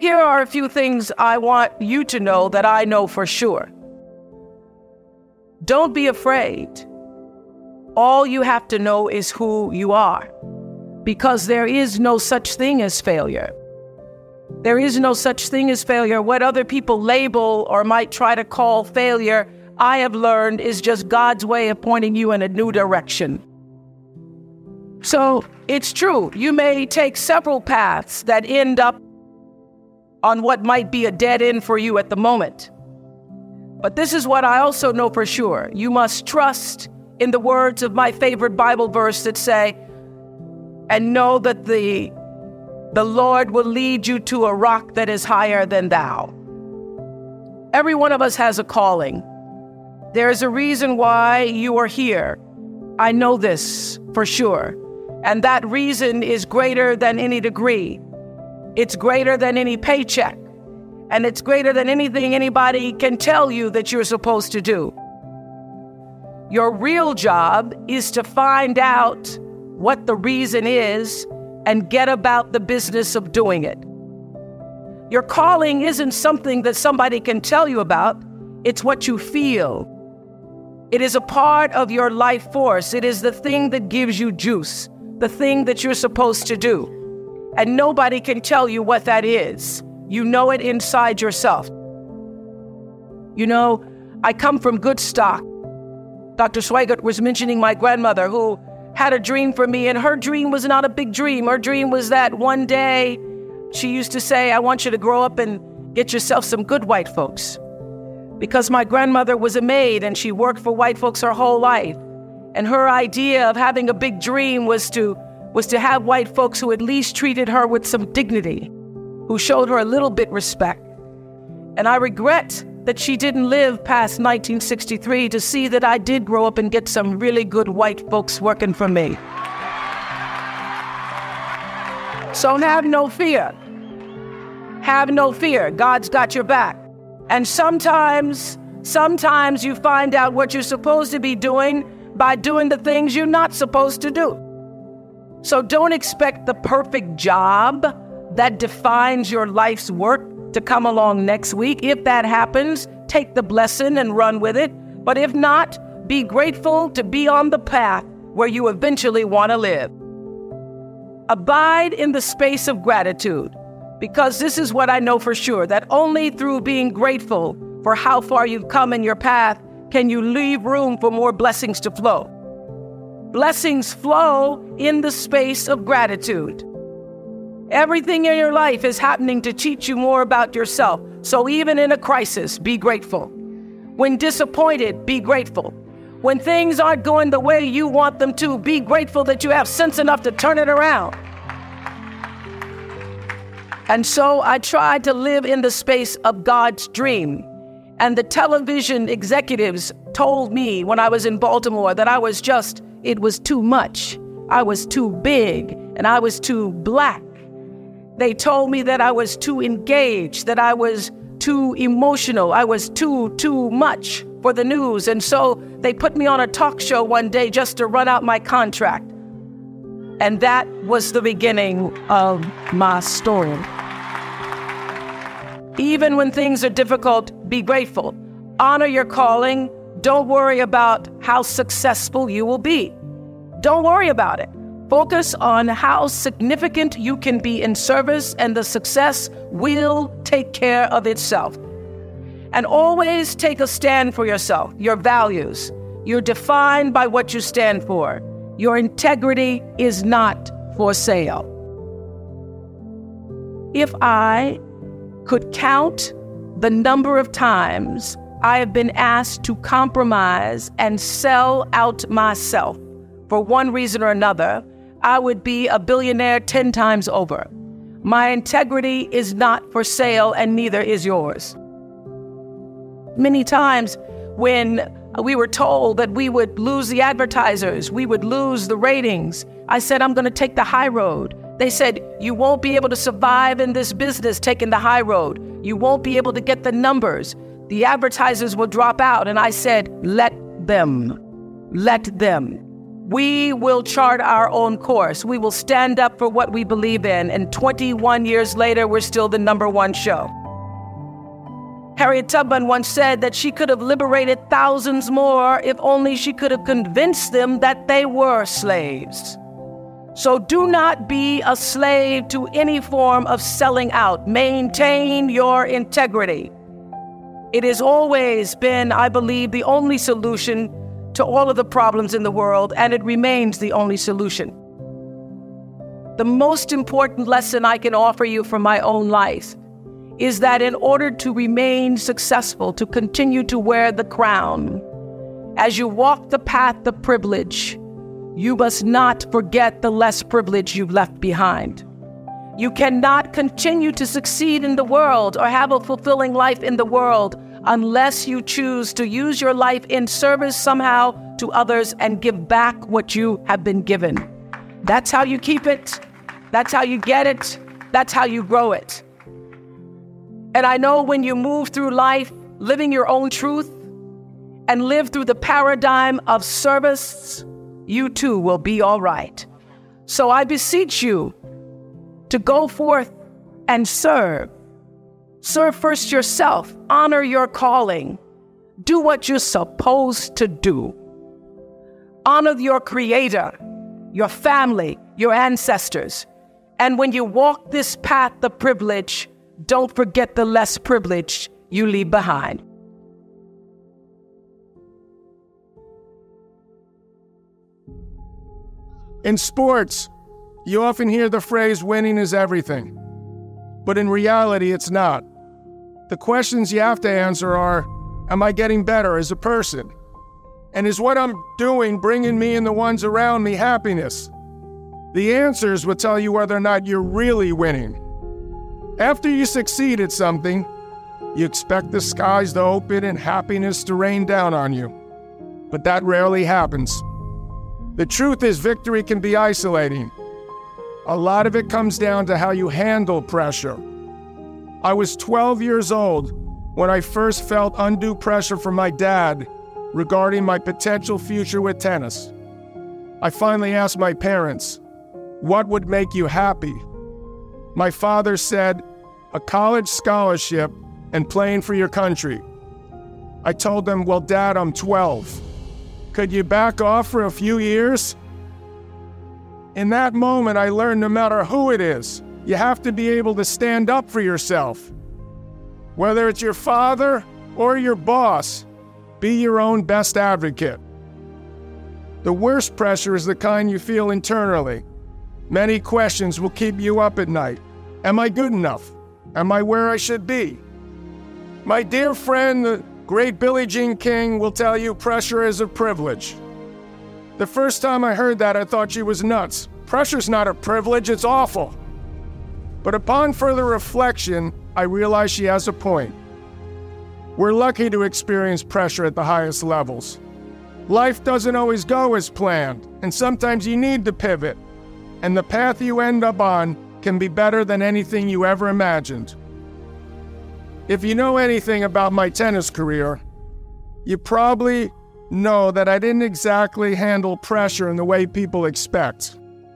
Here are a few things I want you to know that I know for sure. Don't be afraid. All you have to know is who you are, because there is no such thing as failure. There is no such thing as failure. What other people label or might try to call failure, I have learned, is just God's way of pointing you in a new direction. So it's true, you may take several paths that end up on what might be a dead end for you at the moment. But this is what I also know for sure. You must trust in the words of my favorite Bible verse that say, and know that the Lord will lead you to a rock that is higher than thou. Every one of us has a calling. There is a reason why you are here. I know this for sure. And that reason is greater than any degree. It's greater than any paycheck. And it's greater than anything anybody can tell you that you're supposed to do. Your real job is to find out what the reason is and get about the business of doing it. Your calling isn't something that somebody can tell you about. It's what you feel. It is a part of your life force. It is the thing that gives you juice, the thing that you're supposed to do. And nobody can tell you what that is. You know it inside yourself. You know, I come from good stock. Dr. Swigert was mentioning my grandmother who had a dream for me, and her dream was not a big dream. Her dream was that one day, she used to say, I want you to grow up and get yourself some good white folks. Because my grandmother was a maid and she worked for white folks her whole life. And her idea of having a big dream was to have white folks who at least treated her with some dignity, who showed her a little bit respect. And I regret that she didn't live past 1963 to see that I did grow up and get some really good white folks working for me. So have no fear. Have no fear. God's got your back. And sometimes you find out what you're supposed to be doing by doing the things you're not supposed to do. So don't expect the perfect job that defines your life's work to come along next week. If that happens, take the blessing and run with it. But if not, be grateful to be on the path where you eventually want to live. Abide in the space of gratitude, because this is what I know for sure, that only through being grateful for how far you've come in your path can you leave room for more blessings to flow. Blessings flow in the space of gratitude. Everything in your life is happening to teach you more about yourself. So even in a crisis, be grateful. When disappointed, be grateful. When things aren't going the way you want them to, be grateful that you have sense enough to turn it around. And so I tried to live in the space of God's dream. And the television executives told me when I was in Baltimore that it was too much. I was too big and I was too black. They told me that I was too engaged, that I was too emotional, I was too much for the news. And so they put me on a talk show one day just to run out my contract. And that was the beginning of my story. Even when things are difficult, be grateful. Honor your calling. Don't worry about how successful you will be. Don't worry about it. Focus on how significant you can be in service, and the success will take care of itself. And always take a stand for yourself, your values. You're defined by what you stand for. Your integrity is not for sale. If I could count the number of times I have been asked to compromise and sell out myself for one reason or another, I would be a billionaire 10 times over. My integrity is not for sale, and neither is yours. Many times when we were told that we would lose the advertisers, we would lose the ratings, I said, I'm going to take the high road. They said, you won't be able to survive in this business taking the high road. You won't be able to get the numbers. The advertisers will drop out. And I said, let them. We will chart our own course. We will stand up for what we believe in. And 21 years later, we're still the #1 show. Harriet Tubman once said that she could have liberated thousands more if only she could have convinced them that they were slaves. So do not be a slave to any form of selling out. Maintain your integrity. It has always been, I believe, the only solution to all of the problems in the world, and it remains the only solution. The most important lesson I can offer you from my own life is that in order to remain successful, to continue to wear the crown, as you walk the path of privilege, you must not forget the less privilege you've left behind. You cannot continue to succeed in the world or have a fulfilling life in the world unless you choose to use your life in service somehow to others and give back what you have been given. That's how you keep it. That's how you get it. That's how you grow it. And I know when you move through life living your own truth and live through the paradigm of service, you too will be all right. So I beseech you to go forth and serve. Serve first yourself. Honor your calling. Do what you're supposed to do. Honor your Creator, your family, your ancestors. And when you walk this path of privilege, don't forget the less privileged you leave behind. In sports, you often hear the phrase, winning is everything. But in reality, it's not. The questions you have to answer are, am I getting better as a person? And is what I'm doing bringing me and the ones around me happiness? The answers will tell you whether or not you're really winning. After you succeed at something, you expect the skies to open and happiness to rain down on you. But that rarely happens. The truth is, victory can be isolating. A lot of it comes down to how you handle pressure. I was 12 years old when I first felt undue pressure from my dad regarding my potential future with tennis. I finally asked my parents, what would make you happy? My father said, a college scholarship and playing for your country. I told them, well, Dad, I'm 12. Could you back off for a few years? In that moment, I learned no matter who it is, you have to be able to stand up for yourself. Whether it's your father or your boss, be your own best advocate. The worst pressure is the kind you feel internally. Many questions will keep you up at night. Am I good enough? Am I where I should be? My dear friend, the great Billie Jean King, will tell you pressure is a privilege. The first time I heard that, I thought she was nuts. Pressure's not a privilege, it's awful. But upon further reflection, I realized she has a point. We're lucky to experience pressure at the highest levels. Life doesn't always go as planned, and sometimes you need to pivot. And the path you end up on can be better than anything you ever imagined. If you know anything about my tennis career, you probably know that I didn't exactly handle pressure in the way people expect.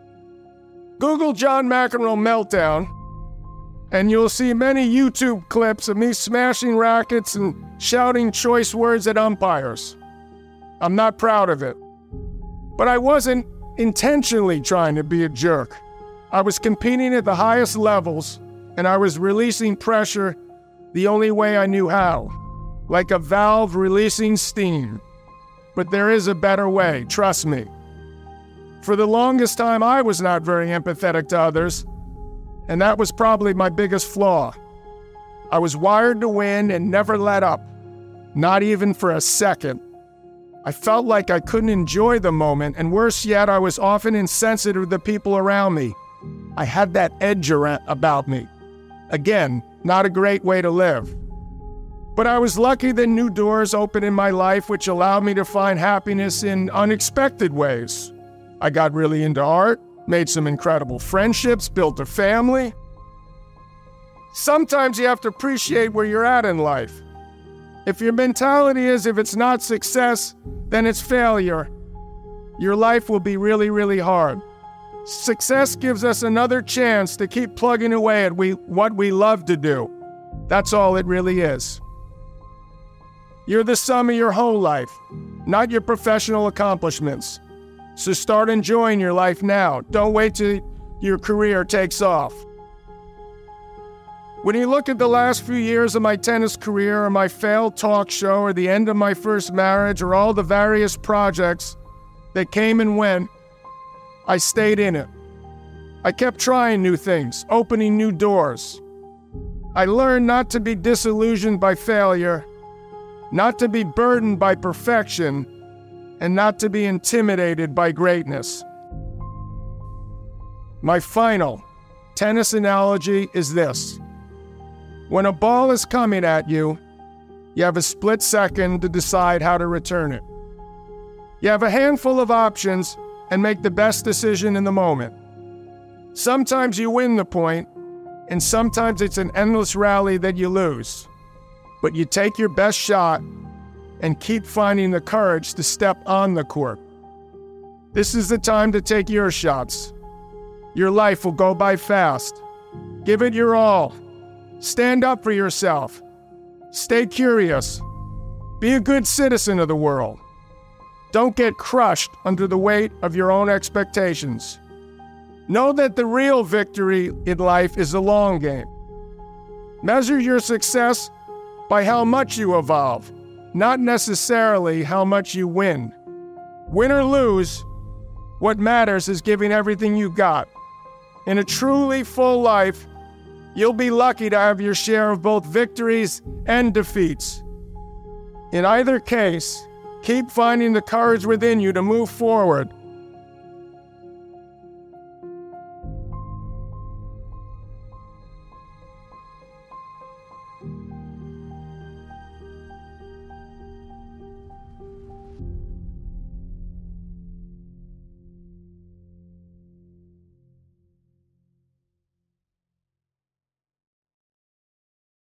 Google John McEnroe meltdown, and you'll see many YouTube clips of me smashing rackets and shouting choice words at umpires. I'm not proud of it. But I wasn't intentionally trying to be a jerk. I was competing at the highest levels, and I was releasing pressure the only way I knew how, like a valve releasing steam. But there is a better way, trust me. For the longest time, I was not very empathetic to others, and that was probably my biggest flaw. I was wired to win and never let up, not even for a second. I felt like I couldn't enjoy the moment, and worse yet, I was often insensitive to the people around me. I had that edge about me. Again, not a great way to live. But I was lucky that new doors opened in my life which allowed me to find happiness in unexpected ways. I got really into art, made some incredible friendships, built a family. Sometimes you have to appreciate where you're at in life. If your mentality is if it's not success, then it's failure, your life will be really, really hard. Success gives us another chance to keep plugging away at what we love to do. That's all it really is. You're the sum of your whole life, not your professional accomplishments. So start enjoying your life now. Don't wait till your career takes off. When you look at the last few years of my tennis career, or my failed talk show, or the end of my first marriage, or all the various projects that came and went, I stayed in it. I kept trying new things, opening new doors. I learned not to be disillusioned by failure, not to be burdened by perfection, and not to be intimidated by greatness. My final tennis analogy is this. When a ball is coming at you, you have a split second to decide how to return it. You have a handful of options and make the best decision in the moment. Sometimes you win the point, and sometimes it's an endless rally that you lose. But you take your best shot and keep finding the courage to step on the court. This is the time to take your shots. Your life will go by fast. Give it your all. Stand up for yourself. Stay curious. Be a good citizen of the world. Don't get crushed under the weight of your own expectations. Know that the real victory in life is a long game. Measure your success by how much you evolve, not necessarily how much you win. Win or lose, what matters is giving everything you got. In a truly full life, you'll be lucky to have your share of both victories and defeats. In either case, keep finding the courage within you to move forward